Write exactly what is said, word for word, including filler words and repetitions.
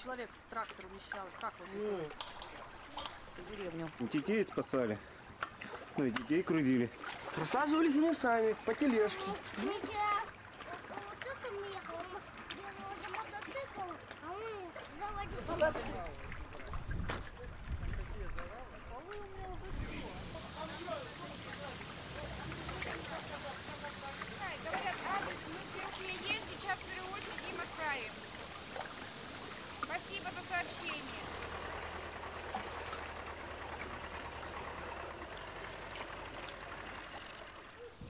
человек в трактор умещалось? Как вот это? В деревню. Детей спасали. Ну и детей грузили. Просаживались они сами, по тележке. Мы вчера мотоциклом ехал, он бегал за мотоциклом, а мы заводили. Мотоцикл. Говорят, адрес мы в Перусе есть, сейчас в первую очередь им отправим. Спасибо за сообщение.